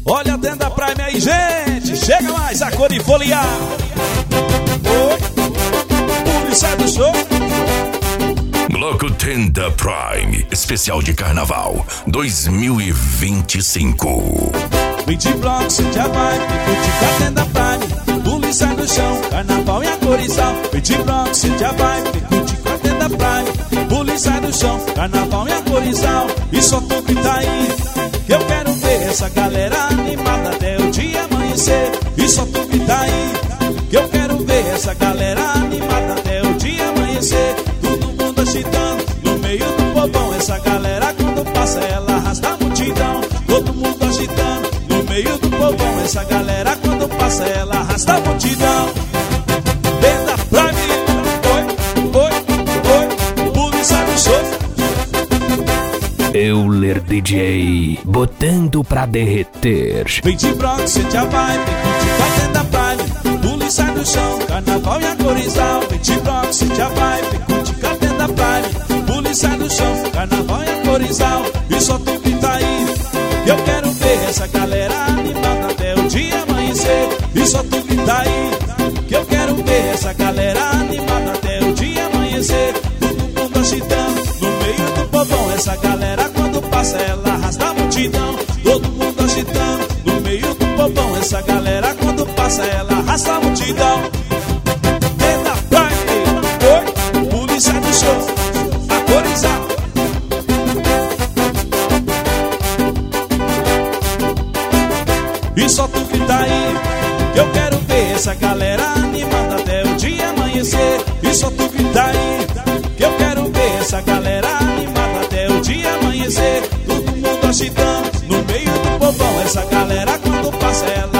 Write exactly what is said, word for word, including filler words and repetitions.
Olha a Tenda Prime aí, gente. Chega mais a cor e foliar. Oi, polícia do show. Bloco Tenda Prime, especial de carnaval dois mil e vinte e cinco. Vem de bloco, sente a vibe, curte com a Tenda Prime. Polícia no chão, carnaval e a corizal. Vem de bloco, sente a vibe, curte com a Tenda Prime. Polícia no chão, carnaval e a corizal. E só tu que tá aí, que eu quero ver essa galera animada até o dia amanhecer. E só tu que tá aí, que eu quero ver essa galera animada até o dia amanhecer. Todo mundo agitando no meio do povão. Essa galera quando passa ela arrasta a multidão. Todo mundo agitando no meio do povão. Essa galera quando passa ela arrasta a multidão. Tenda Prime, oi, oi, oi, polícia do show. Euler D J, botando pra derreter. Vem de Bronx, sente a vibe, curte com a Tenda Prime. Polícia no chão, carnaval e a corizal. Vem de Bronx, sente a vibe, curte com a Tenda Prime. Polícia no chão, carnaval e a corizal. E só tu que tá aí, que eu quero ver essa galera animada até o dia amanhecer. E só tu que tá aí, que eu quero ver essa galera animada até o dia amanhecer. Todo mundo agitando no meio do povão. Essa galera quando passa ela arrasta a multidão. Todo mundo agitando no meio do povão. Essa galera quando passa ela arrasta a multidão. Tenda Prime, oi, polícia do show, a corizal. E só tu que tá aí, que eu quero ver essa galera animada até o dia amanhecer. E só tu que tá aí, que eu quero ver essa galera animada até o dia amanhecer. Todo mundo agitando no meio do povão. Essa galera quando passa ela